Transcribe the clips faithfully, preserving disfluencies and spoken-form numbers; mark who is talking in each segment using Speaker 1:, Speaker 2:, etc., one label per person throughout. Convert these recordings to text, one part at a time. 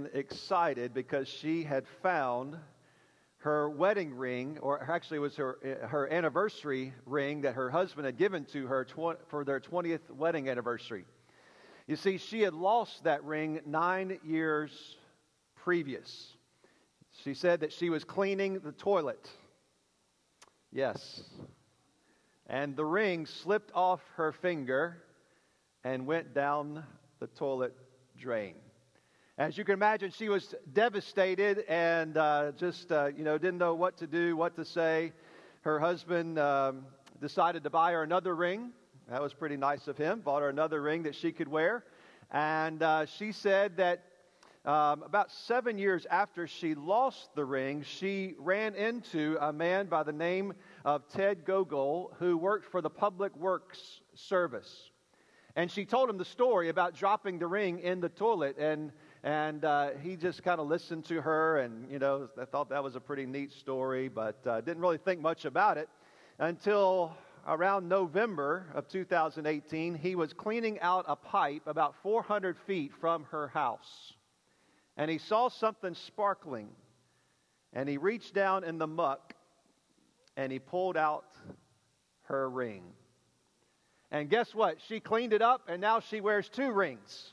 Speaker 1: been excited because she had found her wedding ring, or actually it was her her anniversary ring that her husband had given to her tw- for their twentieth wedding anniversary. You see, she had lost that ring nine years previous. She said that she was cleaning the toilet. Yes. And the ring slipped off her finger and went down the toilet drain. As you can imagine, she was devastated and uh, just, uh, you know, didn't know what to do, what to say. Her husband um, decided to buy her another ring. That was pretty nice of him. Bought her another ring that she could wear. And uh, she said that um, about seven years after she lost the ring, she ran into a man by the name of Ted Gogol, who worked for the Public Works Service. And she told him the story about dropping the ring in the toilet, and and uh, he just kind of listened to her, and you know, I thought that was a pretty neat story, but uh, didn't really think much about it until around November of two thousand eighteen. He was cleaning out a pipe about four hundred feet from her house, and he saw something sparkling, and he reached down in the muck, and he pulled out her ring. And guess what? She cleaned it up, and now she wears two rings.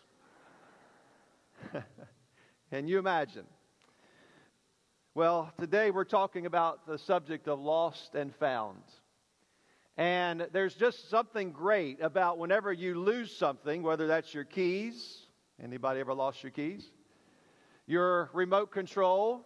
Speaker 1: Can you imagine? Well, today we're talking about the subject of lost and found. And there's just something great about whenever you lose something, whether that's your keys. Anybody ever lost your keys? Your remote control.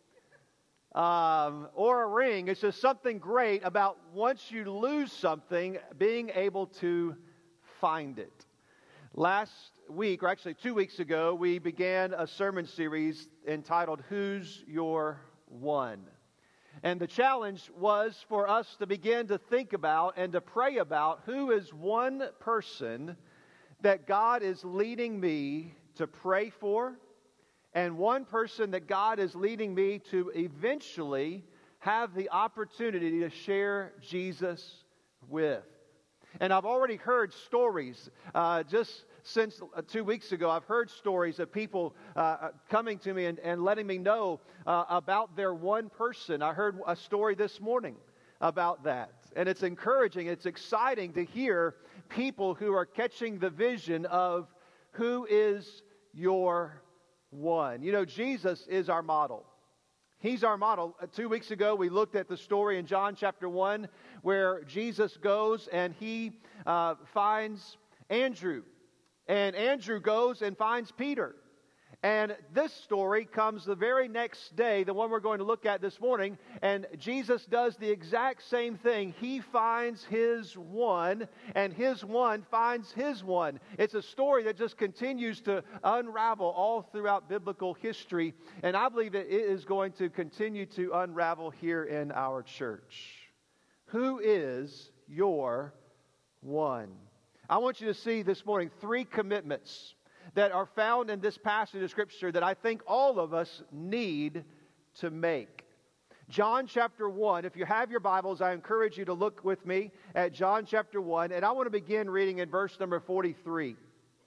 Speaker 1: Um, or a ring. It's just something great about once you lose something, being able to find it. Last week, or actually two weeks ago, we began a sermon series entitled, Who's Your One? And the challenge was for us to begin to think about and to pray about who is one person that God is leading me to pray for, and one person that God is leading me to eventually have the opportunity to share Jesus with. And I've already heard stories, uh, just since uh, two weeks ago, I've heard stories of people uh, coming to me and, and letting me know uh, about their one person. I heard a story this morning about that. And it's encouraging, it's exciting to hear people who are catching the vision of who is your one. You know, Jesus is our model. He's our model. Uh, two weeks ago, we looked at the story in John chapter one where Jesus goes and he uh, finds Andrew. And Andrew goes and finds Peter. And this story comes the very next day, the one we're going to look at this morning, and Jesus does the exact same thing. He finds his one, and his one finds his one. It's a story that just continues to unravel all throughout biblical history, and I believe that it is going to continue to unravel here in our church. Who is your one? I want you to see this morning three commitments that are found in this passage of Scripture that I think all of us need to make. John chapter one, if you have your Bibles, I encourage you to look with me at John chapter one, and I want to begin reading in verse number forty-three.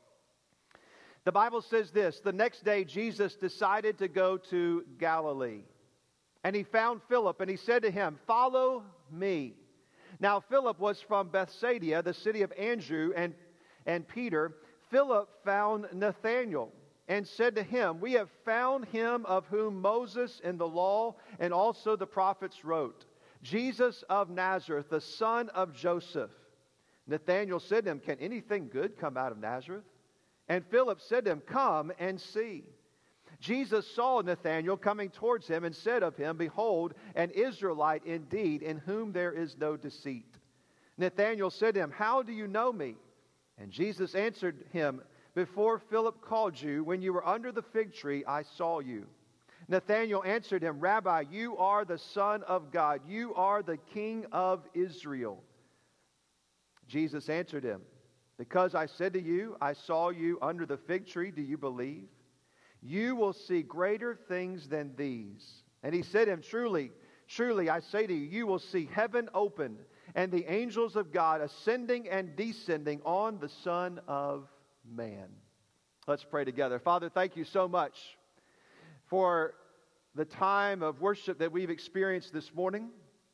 Speaker 1: The Bible says this, the next day Jesus decided to go to Galilee, and he found Philip, and he said to him, "Follow me." Now Philip was from Bethsaida, the city of Andrew and, and Peter. Philip found Nathanael and said to him, "We have found him of whom Moses in the law and also the prophets wrote, Jesus of Nazareth, the son of Joseph." Nathanael said to him, "Can anything good come out of Nazareth?" And Philip said to him, "Come and see." Jesus saw Nathanael coming towards him and said of him, "Behold, an Israelite indeed, in whom there is no deceit." Nathanael said to him, "How do you know me?" And Jesus answered him, "Before Philip called you, when you were under the fig tree, I saw you." Nathanael answered him, "Rabbi, you are the Son of God. You are the King of Israel." Jesus answered him, "Because I said to you, I saw you under the fig tree, do you believe? You will see greater things than these." And he said to him, "Truly, truly, I say to you, you will see heaven opened, and the angels of God ascending and descending on the Son of Man." Let's pray together. Father, thank you so much for the time of worship that we've experienced this morning.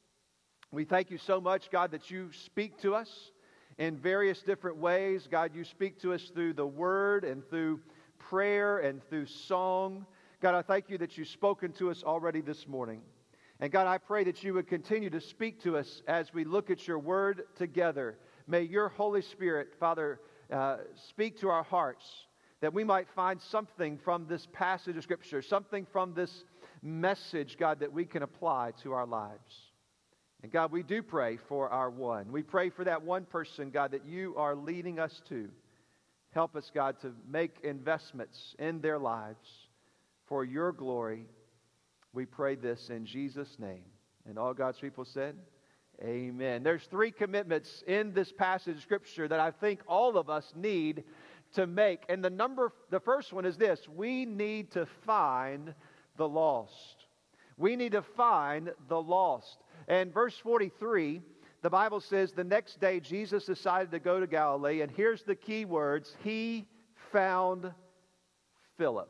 Speaker 1: We thank you so much, God, that you speak to us in various different ways. God, you speak to us through the Word and through prayer and through song. God, I thank you that you've spoken to us already this morning. And God, I pray that you would continue to speak to us as we look at your Word together. May your Holy Spirit, Father, uh, speak to our hearts, that we might find something from this passage of Scripture, something from this message, God, that we can apply to our lives. And God, we do pray for our one. We pray for that one person, God, that you are leading us to. Help us, God, to make investments in their lives for your glory. We pray this in Jesus' name. And all God's people said, amen. There's three commitments in this passage of Scripture that I think all of us need to make. And the number, the first one is this: we need to find the lost. We need to find the lost. And verse forty-three, the Bible says, the next day Jesus decided to go to Galilee. And here's the key words: he found Philip.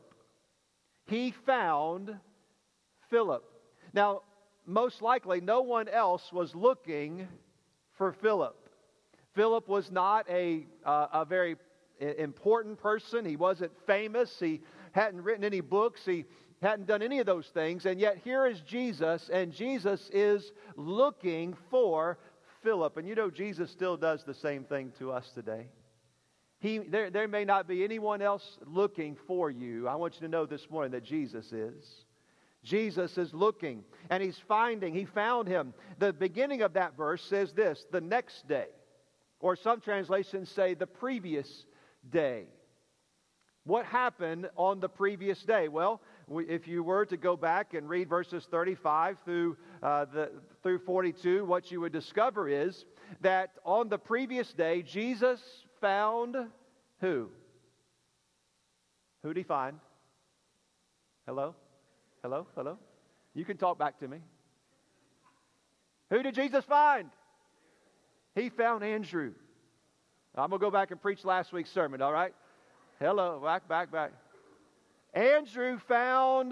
Speaker 1: He found Philip. Now, most likely, no one else was looking for Philip. Philip was not a, uh, a very important person. He wasn't famous. He hadn't written any books. He hadn't done any of those things. And yet here is Jesus, and Jesus is looking for Philip. And you know, Jesus still does the same thing to us today. He, there, there may not be anyone else looking for you. I want you to know this morning that Jesus is. Jesus is looking, and he's finding. He found him. The beginning of that verse says this: the next day. Or some translations say the previous day. What happened on the previous day? Well, we, if you were to go back and read verses thirty-five through uh, the through forty-two, what you would discover is that on the previous day, Jesus found who? Who did he find? Hello? Hello? Hello? You can talk back to me. Who did Jesus find? He found Andrew. I'm going to go back and preach last week's sermon, all right? Hello, back, back, back. Andrew found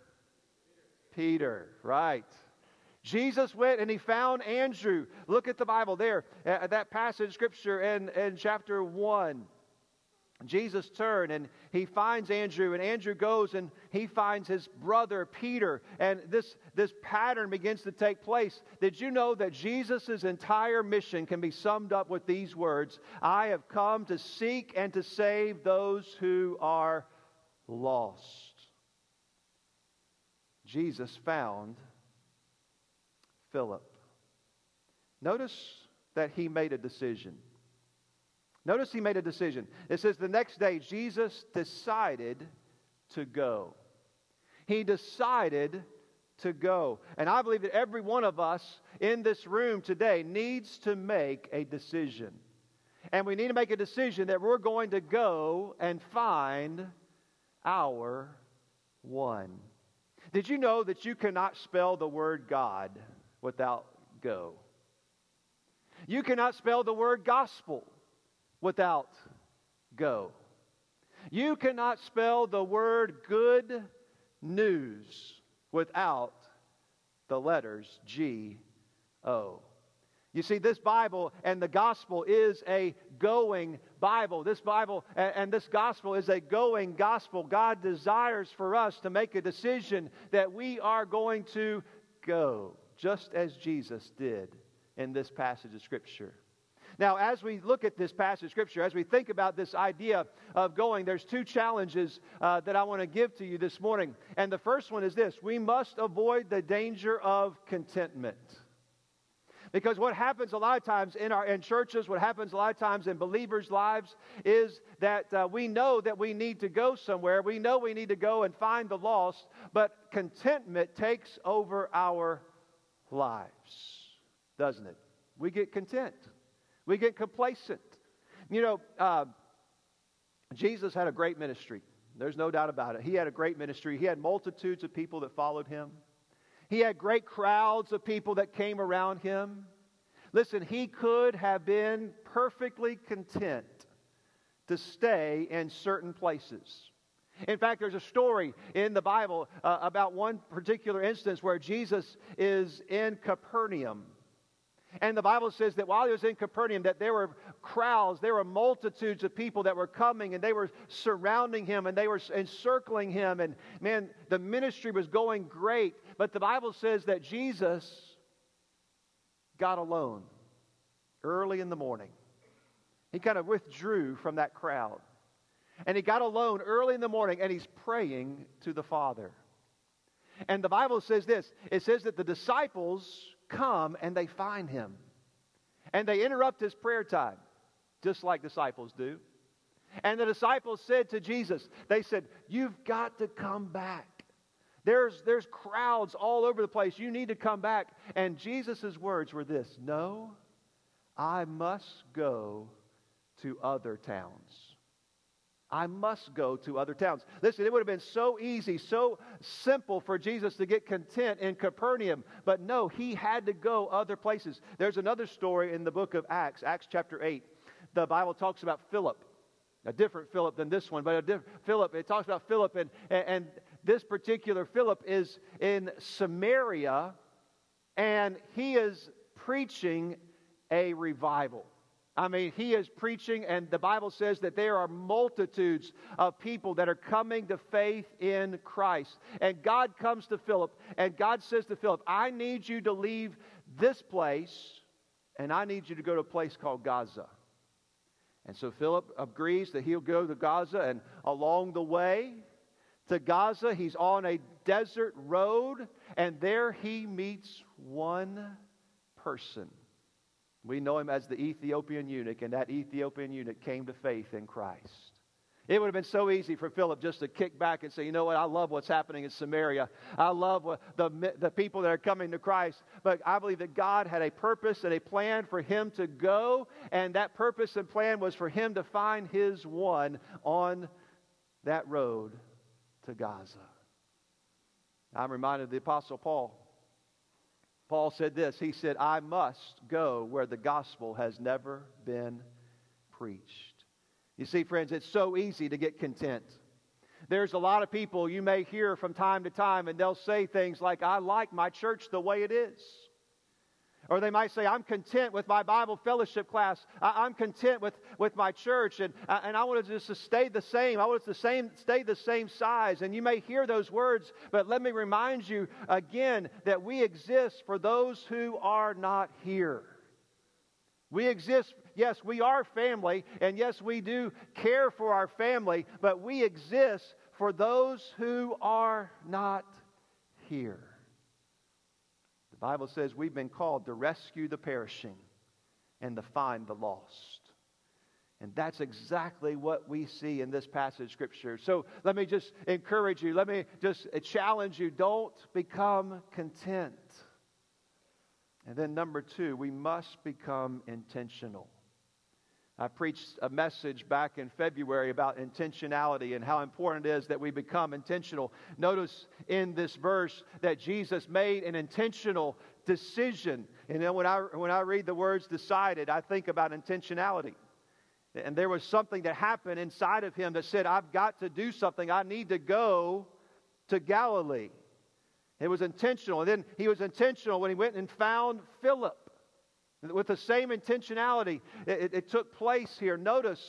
Speaker 1: Peter, right. Jesus went and he found Andrew. Look at the Bible there, at that passage of Scripture in, in chapter one. Jesus turned and he finds Andrew, and Andrew goes and he finds his brother Peter, and this, this pattern begins to take place. Did you know that Jesus' entire mission can be summed up with these words: I have come to seek and to save those who are lost. Jesus found Philip. Notice that he made a decision. Notice he made a decision. It says the next day Jesus decided to go. He decided to go. And I believe that every one of us in this room today needs to make a decision. And we need to make a decision that we're going to go and find our one. Did you know that you cannot spell the word God without go? You cannot spell the word gospel without go. You cannot spell the word good news without the letters G O. You see, this Bible and the gospel is a going Bible. This Bible and, and this gospel is a going gospel. God desires for us to make a decision that we are going to go, just as Jesus did in this passage of Scripture. Now, as we look at this passage of Scripture, as we think about this idea of going, there's two challenges uh, that I want to give to you this morning. And the first one is this: we must avoid the danger of contentment. Because what happens a lot of times in our in churches, what happens a lot of times in believers' lives is that uh, we know that we need to go somewhere. We know we need to go and find the lost, but contentment takes over our lives, doesn't it? We get content. We get complacent. You know, uh, Jesus had a great ministry. There's no doubt about it. He had a great ministry. He had multitudes of people that followed him. He had great crowds of people that came around him. Listen, he could have been perfectly content to stay in certain places. In fact, there's a story in the Bible uh, about one particular instance where Jesus is in Capernaum. And the Bible says that while he was in Capernaum, that there were crowds, there were multitudes of people that were coming, and they were surrounding him, and they were encircling him. And man, the ministry was going great. But the Bible says that Jesus got alone early in the morning. He kind of withdrew from that crowd. And he got alone early in the morning, and he's praying to the Father. And the Bible says this. It says that the disciples come and they find him. And they interrupt his prayer time, just like disciples do. And the disciples said to Jesus, they said, "You've got to come back. There's, there's crowds all over the place. You need to come back." And Jesus' words were this: "No, I must go to other towns. I must go to other towns." Listen, it would have been so easy, so simple for Jesus to get content in Capernaum. But no, he had to go other places. There's another story in the book of Acts, Acts chapter eight. The Bible talks about Philip, a different Philip than this one, but a different Philip. It talks about Philip, and, and this particular Philip is in Samaria, and he is preaching a revival. I mean, he is preaching, and the Bible says that there are multitudes of people that are coming to faith in Christ. And God comes to Philip, and God says to Philip, "I need you to leave this place, and I need you to go to a place called Gaza." And so Philip agrees that he'll go to Gaza, and along the way to Gaza, he's on a desert road, and there he meets one person. We know him as the Ethiopian eunuch, and that Ethiopian eunuch came to faith in Christ. It would have been so easy for Philip just to kick back and say, "You know what, I love what's happening in Samaria. I love what the, the people that are coming to Christ." But I believe that God had a purpose and a plan for him to go, and that purpose and plan was for him to find his one on that road to Gaza. I'm reminded of the Apostle Paul. Paul said this. He said, "I must go where the gospel has never been preached." You see, friends, it's so easy to get content. There's a lot of people you may hear from time to time, and they'll say things like, "I like my church the way it is." Or they might say, "I'm content with my Bible fellowship class. I, I'm content with, with my church, and, and I want it just to stay the same. I want it to same, stay the same size." And you may hear those words, but let me remind you again that we exist for those who are not here. We exist, yes, we are family, and yes, we do care for our family, but we exist for those who are not here. The Bible says we've been called to rescue the perishing and to find the lost. And that's exactly what we see in this passage of Scripture. So let me just encourage you. Let me just challenge you. Don't become content. And then number two, we must become intentional. I preached a message back in February about intentionality and how important it is that we become intentional. Notice in this verse that Jesus made an intentional decision. And then when I, when I read the words "decided," I think about intentionality. And there was something that happened inside of him that said, "I've got to do something. I need to go to Galilee." It was intentional. And then he was intentional when he went and found Philip. With the same intentionality, it, it, it took place here. Notice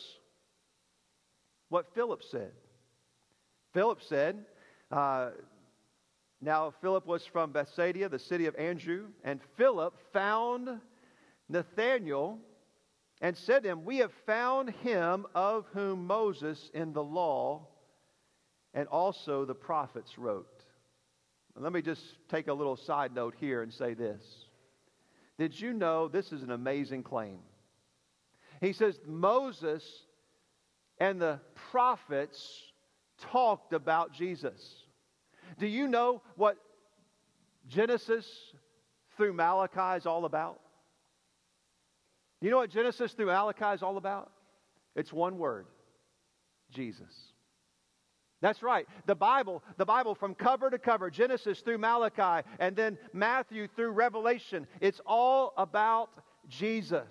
Speaker 1: what Philip said. Philip said, uh, now Philip was from Bethsaida, the city of Andrew, and Philip found Nathanael and said to him, "We have found him of whom Moses in the law and also the prophets wrote." Let me just take a little side note here and say this. Did you know this is an amazing claim? He says Moses and the prophets talked about Jesus. Do you know what Genesis through Malachi is all about? You know what Genesis through Malachi is all about? It's one word: Jesus. That's right. The Bible, the Bible from cover to cover, Genesis through Malachi, and then Matthew through Revelation, it's all about Jesus.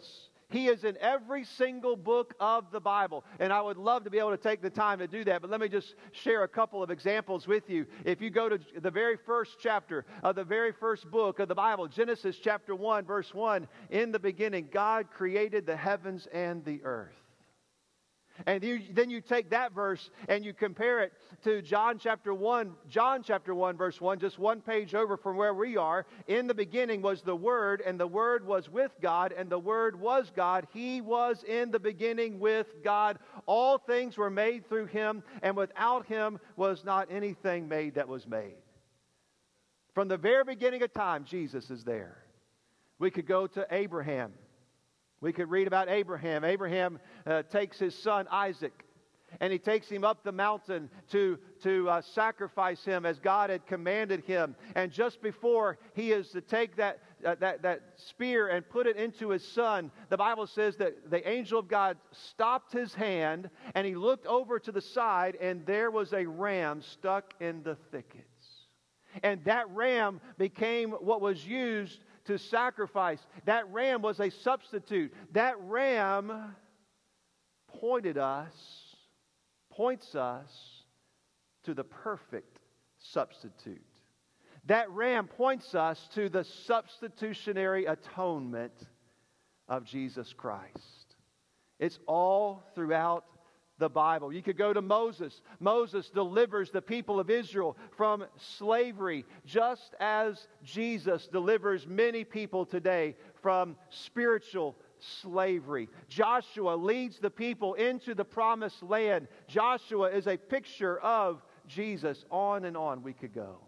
Speaker 1: He is in every single book of the Bible. And I would love to be able to take the time to do that. But let me just share a couple of examples with you. If you go to the very first chapter of the very first book of the Bible, Genesis chapter one, verse one, in the beginning, God created the heavens and the earth. And you, then you take that verse and you compare it to John chapter one, John chapter one, verse one, just one page over from where we are. In the beginning was the Word, and the Word was with God, and the Word was God. He was in the beginning with God. All things were made through Him, and without Him was not anything made that was made. From the very beginning of time, Jesus is there. We could go to Abraham. We could read about Abraham. Abraham uh, takes his son Isaac, and he takes him up the mountain to, to uh, sacrifice him as God had commanded him. And just before he is to take that, uh, that, that spear and put it into his son, the Bible says that the angel of God stopped his hand, and he looked over to the side, and there was a ram stuck in the thickets. And that ram became what was used to sacrifice. That ram was a substitute. That ram pointed us, points us to the perfect substitute. That ram points us to the substitutionary atonement of Jesus Christ. It's all throughout the Bible. You could go to Moses. Moses delivers the people of Israel from slavery, just as Jesus delivers many people today from spiritual slavery. Joshua leads the people into the promised land. Joshua is a picture of Jesus. On and on we could go.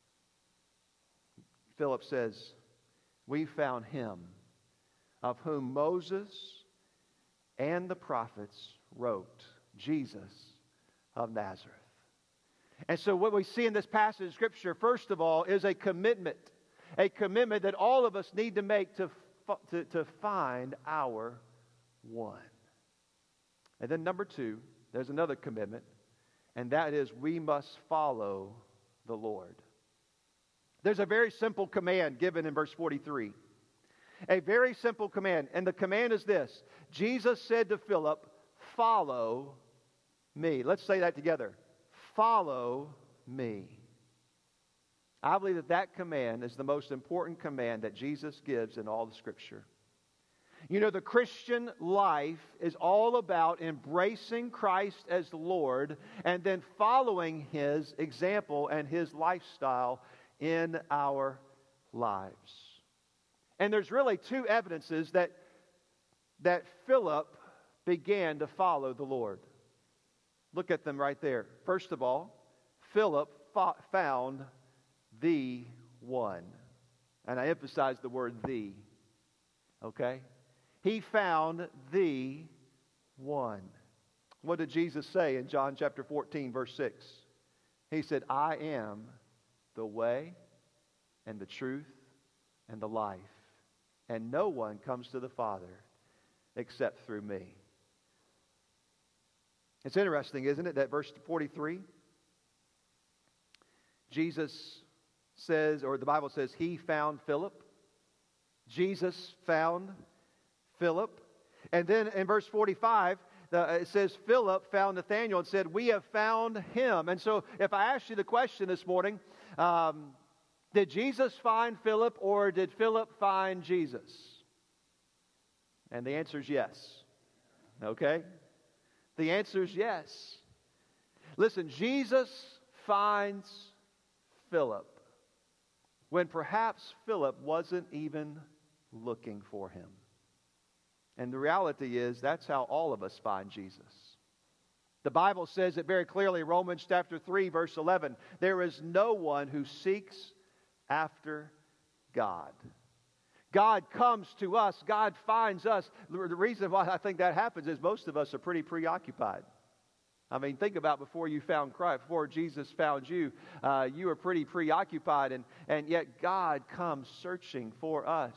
Speaker 1: Philip says, "We found him of whom Moses and the prophets wrote, Jesus of Nazareth." And so what we see in this passage of Scripture, first of all, is a commitment. A commitment that all of us need to make to, to, to find our one. And then number two, there's another commitment, and that is we must follow the Lord. There's a very simple command given in verse forty-three. A very simple command. And the command is this. Jesus said to Philip, "Follow me." Let's say that together. Follow me. I believe that that command is the most important command that Jesus gives in all the Scripture. You know, the Christian life is all about embracing Christ as Lord and then following His example and His lifestyle in our lives. And there's really two evidences that, that Philip began to follow the Lord. Look at them right there. First of all, Philip fought, found the one. And I emphasize the word the. Okay? He found the one. What did Jesus say in John chapter fourteen, verse six? He said, "I am the way and the truth and the life. And no one comes to the Father except through me." It's interesting, isn't it, that verse forty-three, Jesus says, or the Bible says, He found Philip. Jesus found Philip. And then in verse forty-five, the, it says, Philip found Nathanael and said, "We have found him." And so if I ask you the question this morning, um, did Jesus find Philip or did Philip find Jesus? And the answer is yes. Okay? The answer is yes. Listen, Jesus finds Philip when perhaps Philip wasn't even looking for him. And the reality is that's how all of us find Jesus. The Bible says it very clearly, Romans chapter three, verse eleven. There is no one who seeks after God. God comes to us. God finds us. The reason why I think that happens is most of us are pretty preoccupied. I mean, think about before you found Christ, before Jesus found you, uh, you were pretty preoccupied, and, and yet God comes searching for us.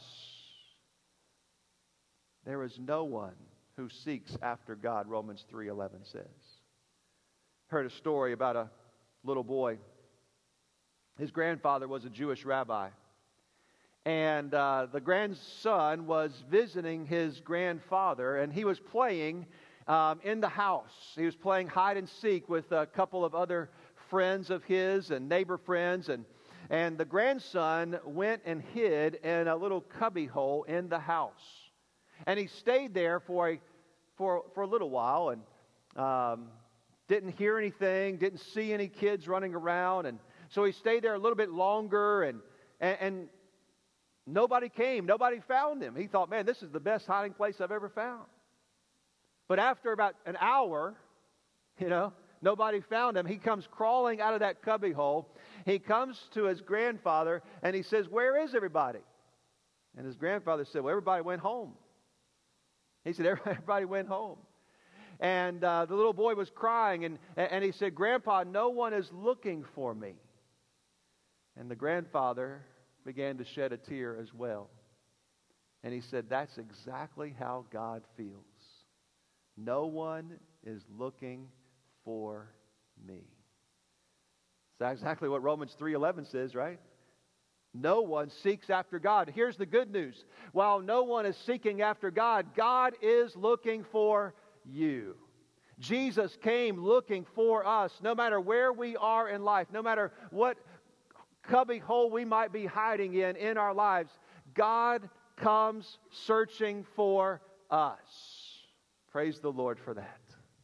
Speaker 1: There is no one who seeks after God, Romans three eleven says. Heard a story about a little boy. His grandfather was a Jewish rabbi. And uh, the grandson was visiting his grandfather, and he was playing um, in the house. He was playing hide and seek with a couple of other friends of his and neighbor friends, and and the grandson went and hid in a little cubby hole in the house, and he stayed there for a for for a little while, and um, didn't hear anything, didn't see any kids running around, and so he stayed there a little bit longer, and and. and nobody came. Nobody found him. He thought, man, this is the best hiding place I've ever found. But after about an hour, you know, nobody found him. He comes crawling out of that cubby hole. He comes to his grandfather and he says, where is everybody? And his grandfather said, well, everybody went home. He said, everybody went home. And uh, the little boy was crying, and, and he said, Grandpa, no one is looking for me. And the grandfather began to shed a tear as well. And he said, that's exactly how God feels. No one is looking for me. That's exactly what Romans three eleven says, right? No one seeks after God. Here's the good news. While no one is seeking after God, God is looking for you. Jesus came looking for us, no matter where we are in life, no matter what cubby hole we might be hiding in in our lives. God comes searching for us. Praise the Lord for that.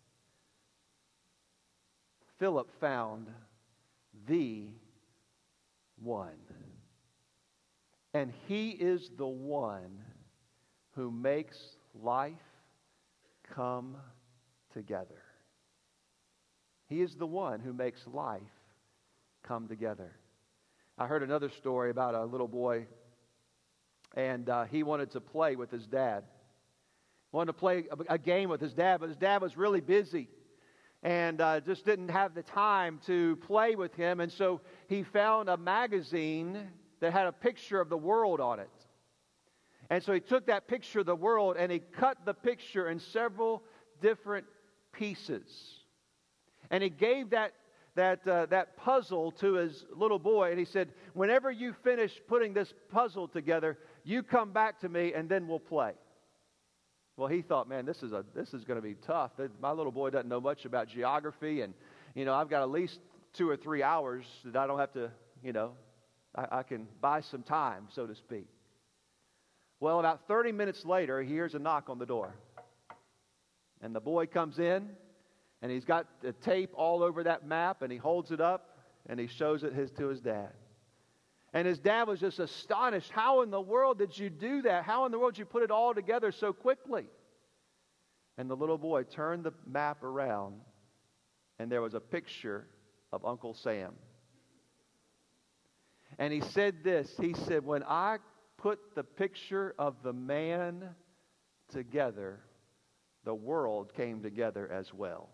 Speaker 1: Philip found the one. And he is the one who makes life come together. He is the one who makes life come together. I heard another story about a little boy, and uh, he wanted to play with his dad. He wanted to play a, a game with his dad, but his dad was really busy and uh, just didn't have the time to play with him. And so he found a magazine that had a picture of the world on it. And so he took that picture of the world and he cut the picture in several different pieces. And he gave that that uh, that puzzle to his little boy, and he said, whenever you finish putting this puzzle together, you come back to me and then we'll play. Well, he thought, man, this is a this is going to be tough. My little boy doesn't know much about geography, and you know, I've got at least two or three hours that I don't have to, you know, I, I can buy some time, so to speak. Well, about thirty minutes later, he hears a knock on the door. And the boy comes in, and he's got the tape all over that map, and he holds it up, and he shows it his, to his dad. And his dad was just astonished. How in the world did you do that? How in the world did you put it all together so quickly? And the little boy turned the map around, and there was a picture of Uncle Sam. And he said this. He said, when I put the picture of the man together, the world came together as well.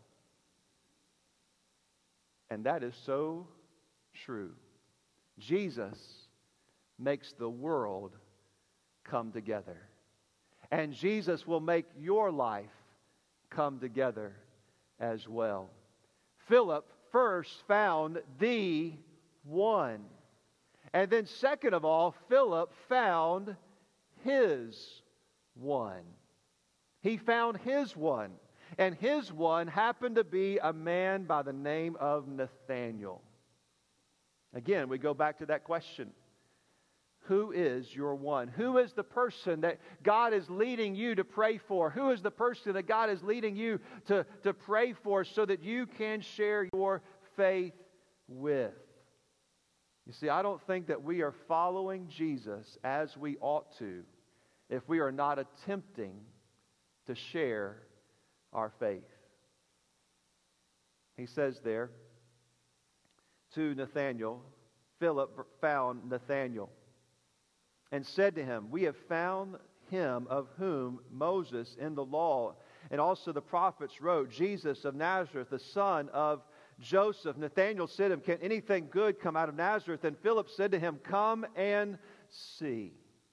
Speaker 1: And that is so true. Jesus makes the world come together. And Jesus will make your life come together as well. Philip first found the one. And then second of all, Philip found his one. He found his one. And his one happened to be a man by the name of Nathanael. Again, we go back to that question. Who is your one? Who is the person that God is leading you to pray for? Who is the person that God is leading you to, to pray for so that you can share your faith with? You see, I don't think that we are following Jesus as we ought to if we are not attempting to share our faith. He says there to Nathanael, Philip found Nathanael and said to him, we have found him of whom Moses in the law and also the prophets wrote, Jesus of Nazareth, the son of Joseph. Nathanael said to him, can anything good come out of Nazareth? And Philip said to him, come and see.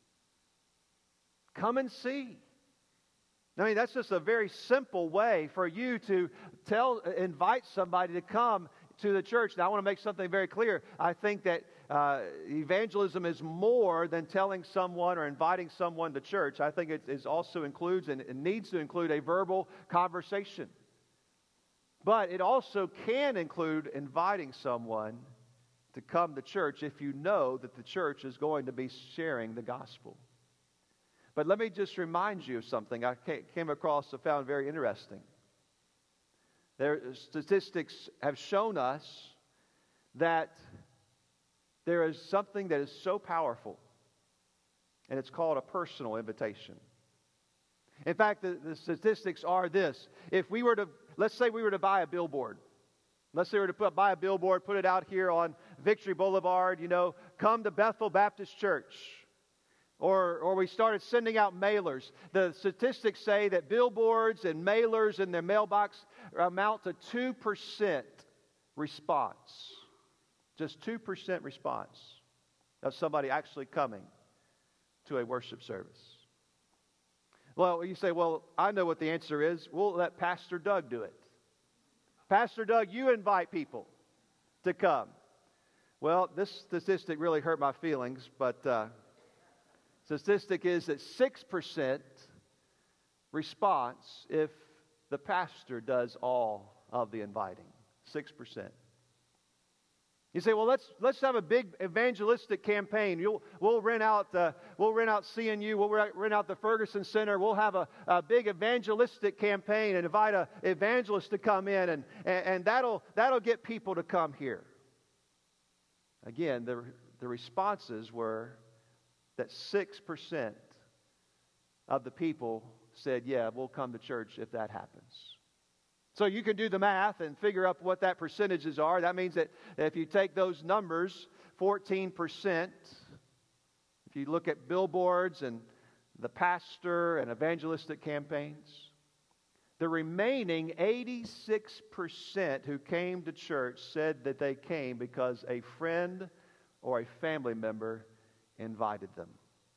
Speaker 1: Come and see. I mean, that's just a very simple way for you to tell, invite somebody to come to the church. Now, I want to make something very clear. I think that uh, evangelism is more than telling someone or inviting someone to church. I think it is also includes and it needs to include a verbal conversation. But it also can include inviting someone to come to church if you know that the church is going to be sharing the gospel. But let me just remind you of something I came across and found very interesting. There, statistics have shown us that there is something that is so powerful, and it's called a personal invitation. In fact, the, the statistics are this. If we were to, let's say we were to buy a billboard. Let's say we were to put, buy a billboard, put it out here on Victory Boulevard, you know, come to Bethel Baptist Church. Or, or we started sending out mailers. The statistics say that billboards and mailers in their mailbox amount to two percent response. Just two percent response of somebody actually coming to a worship service. Well, you say, well, I know what the answer is. We'll let Pastor Doug do it. Pastor Doug, you invite people to come. Well, this statistic really hurt my feelings, but uh, statistic is that six percent response if the pastor does all of the inviting. six percent. You say, well, let's let's have a big evangelistic campaign. You'll, we'll rent out uh, we'll rent out C N U. We'll rent out the Ferguson Center. We'll have a, a big evangelistic campaign and invite an evangelist to come in, and, and and that'll that'll get people to come here. Again, the the responses were that six percent of the people said, "Yeah, we'll come to church if that happens." So you can do the math and figure out what that percentages are. That means that if you take those numbers, fourteen percent, if you look at billboards and the pastor and evangelistic campaigns, the remaining eighty-six percent who came to church said that they came because a friend or a family member invited them.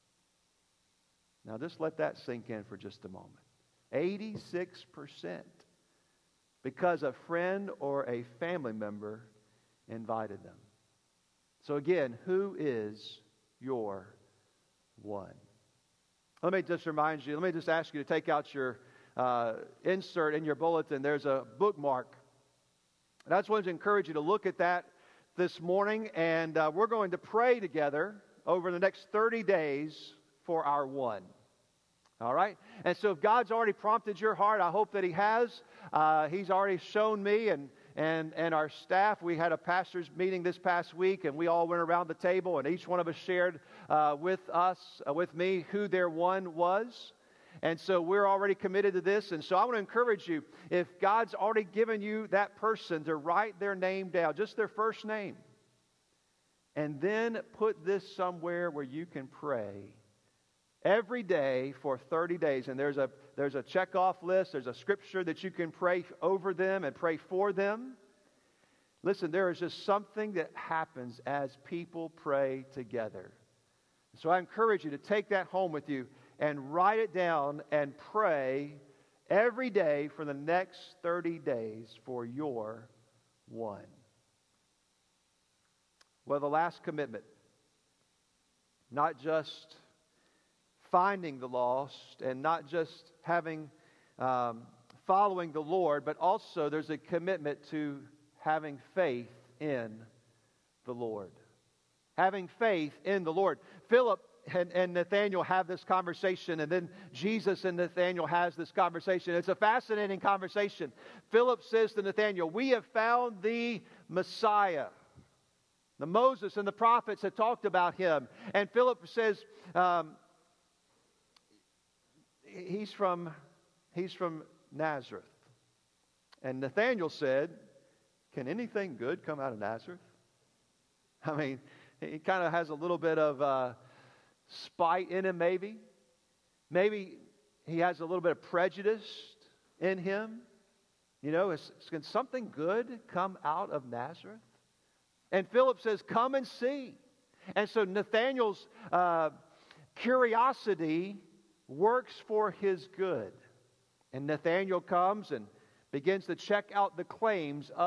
Speaker 1: Now just let that sink in for just a moment. eighty-six percent. Because a friend or a family member invited them. So again, who is your one? Let me just remind you, let me just ask you to take out your uh, insert in your bulletin. There's a bookmark. And I just wanted to encourage you to look at that this morning. And uh, we're going to pray together over the next thirty days for our one. All right? And so if God's already prompted your heart, I hope that He has. Uh, he's already shown me and, and, and our staff. We had a pastor's meeting this past week, and we all went around the table, and each one of us shared uh, with us, uh, with me, who their one was. And so we're already committed to this. And so I want to encourage you, if God's already given you that person, to write their name down, just their first name. And then put this somewhere where you can pray every day for thirty days. And there's a there's a checkoff list. There's a scripture that you can pray over them and pray for them. Listen, there is just something that happens as people pray together. So I encourage you to take that home with you and write it down and pray every day for the next thirty days for your one. Well, the last commitment, not just finding the lost and not just having um, following the Lord, but also there's a commitment to having faith in the Lord. Having faith in the Lord. Philip and, and Nathanael have this conversation, and then Jesus and Nathanael has this conversation. It's a fascinating conversation. Philip says to Nathanael, "We have found the Messiah." The Moses and the prophets had talked about him. And Philip says, um, He's from, he's from Nazareth. And Nathanael said, "Can anything good come out of Nazareth?" I mean, he kind of has a little bit of uh, spite in him, maybe. Maybe he has a little bit of prejudice in him. You know, is, can something good come out of Nazareth? And Philip says, "Come and see." And so Nathanael's uh, curiosity works for his good. And Nathanael comes and begins to check out the claims of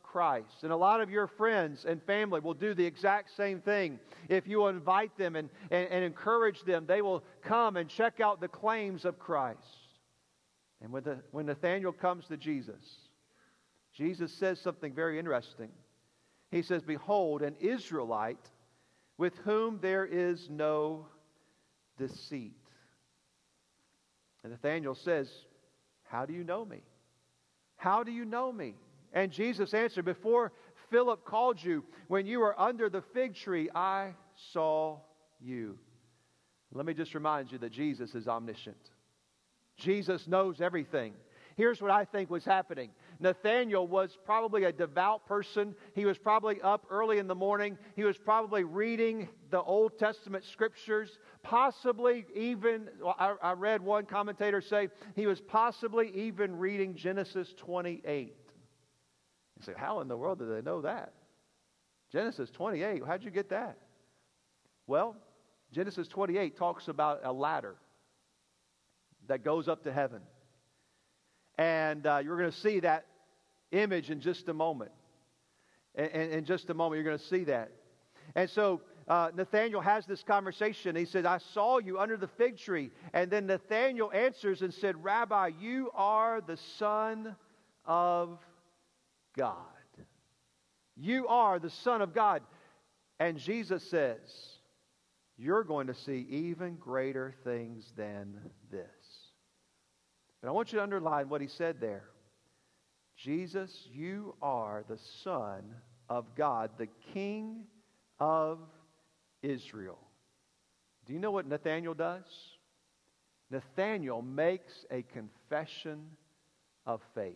Speaker 1: Christ. And a lot of your friends and family will do the exact same thing. If you invite them and, and, and encourage them, they will come and check out the claims of Christ. And when, the, when Nathanael comes to Jesus, Jesus says something very interesting. He says, "Behold, an Israelite with whom there is no deceit." And Nathanael says, "How do you know me? How do you know me?" And Jesus answered, "Before Philip called you, when you were under the fig tree, I saw you." Let me just remind you that Jesus is omniscient. Jesus knows everything. Here's what I think was happening. Nathanael was probably a devout person. He was probably up early in the morning. He was probably reading the Old Testament scriptures. Possibly even, I, I read one commentator say, he was possibly even reading Genesis twenty-eight. You say, how in the world do they know that? Genesis twenty-eight, how'd you get that? Well, Genesis twenty-eight talks about a ladder that goes up to heaven. And uh, you're going to see that image in just a moment. In, in, in just a moment, you're going to see that. And so uh, Nathanael has this conversation. He said, "I saw you under the fig tree." And then Nathanael answers and said, "Rabbi, you are the Son of God. You are the Son of God." And Jesus says, "You're going to see even greater things than this." But I want you to underline what he said there. Jesus, you are the Son of God, the King of Israel. Do you know what Nathanael does? Nathanael makes a confession of faith.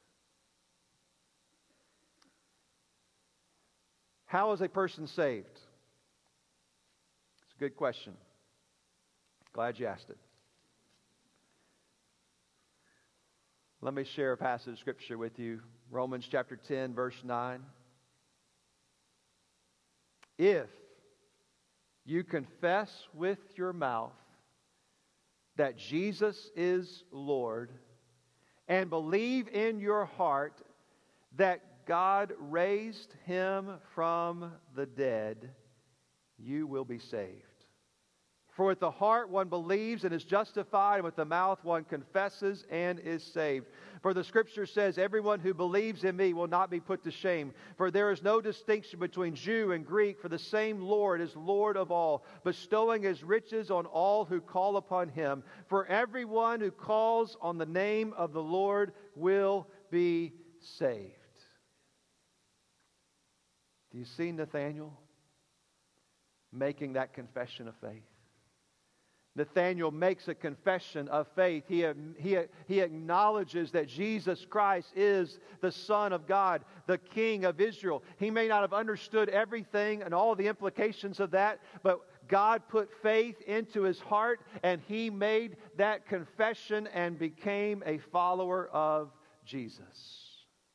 Speaker 1: How is a person saved? It's a good question. Glad you asked it. Let me share a passage of Scripture with you. Romans chapter ten, verse nine. If you confess with your mouth that Jesus is Lord and believe in your heart that God raised him from the dead, you will be saved. For with the heart one believes and is justified, and with the mouth one confesses and is saved. For the Scripture says, everyone who believes in me will not be put to shame. For there is no distinction between Jew and Greek, for the same Lord is Lord of all, bestowing his riches on all who call upon him. For everyone who calls on the name of the Lord will be saved. Do you see Nathanael making that confession of faith? Nathanael makes a confession of faith. He, he, he acknowledges that Jesus Christ is the Son of God, the King of Israel. He may not have understood everything and all the implications of that, but God put faith into his heart, and he made that confession and became a follower of Jesus.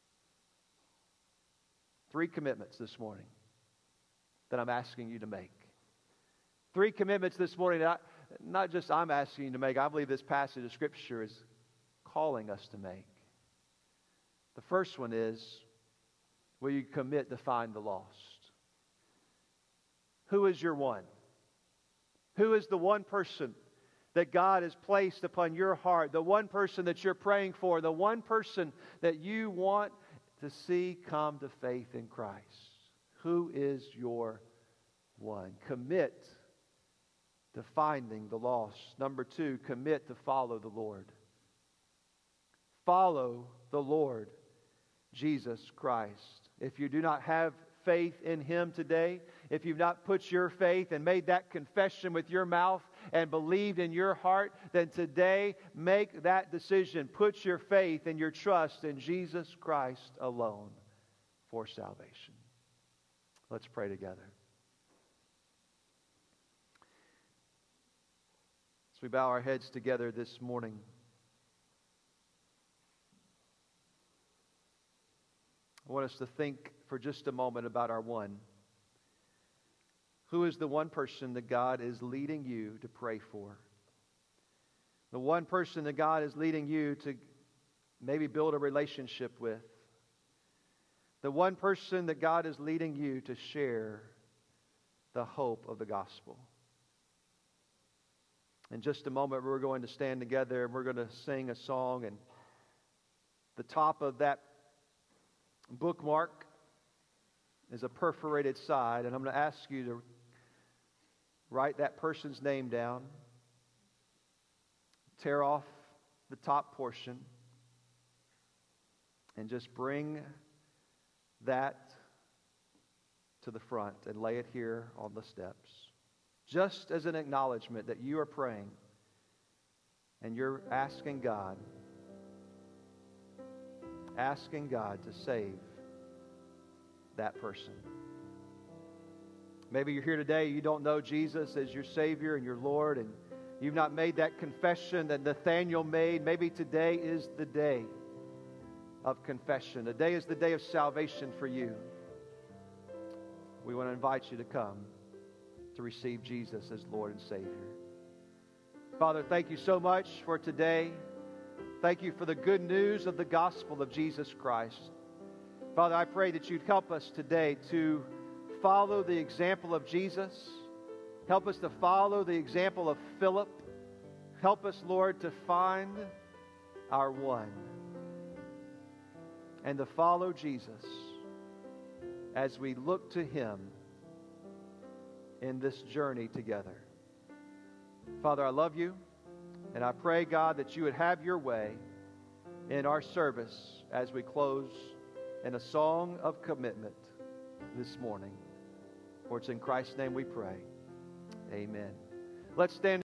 Speaker 1: Three commitments this morning that I'm asking you to make. Three commitments this morning that I, not just I'm asking you to make, I believe this passage of Scripture is calling us to make. The first one is, will you commit to find the lost? Who is your one? Who is the one person that God has placed upon your heart? The one person that you're praying for? The one person that you want to see come to faith in Christ? Who is your one? Commit to finding the lost. Number two, commit to follow the Lord. Follow the Lord Jesus Christ. If you do not have faith in him today, if you've not put your faith and made that confession with your mouth and believed in your heart, then today make that decision. Put your faith and your trust in Jesus Christ alone for salvation. Let's pray together. As we bow our heads together this morning, I want us to think for just a moment about our one. Who is the one person that God is leading you to pray for? The one person that God is leading you to maybe build a relationship with. the one person that God is leading you to share the hope of the gospel. In just a moment, we're going to stand together and we're going to sing a song. And the top of that bookmark is a perforated side. And I'm going to ask you to write that person's name down. Tear off the top portion. And just bring that to the front and lay it here on the steps. Just as an acknowledgement that you are praying and you're asking God, asking God to save that person. Maybe you're here today, you don't know Jesus as your Savior and your Lord, and you've not made that confession that Nathanael made. Maybe today is the day of confession. Today is the day of salvation for you. We want to invite you to come to receive Jesus as Lord and Savior. Father, thank you so much for today. Thank you for the good news of the gospel of Jesus Christ. Father, I pray that you'd help us today to follow the example of Jesus. Help us to follow the example of Philip. Help us, Lord, to find our one and to follow Jesus as we look to Him in this journey together. Father, I love you, and I pray, God, that you would have your way in our service as we close in a song of commitment this morning. For it's in Christ's name we pray. Amen. Let's stand.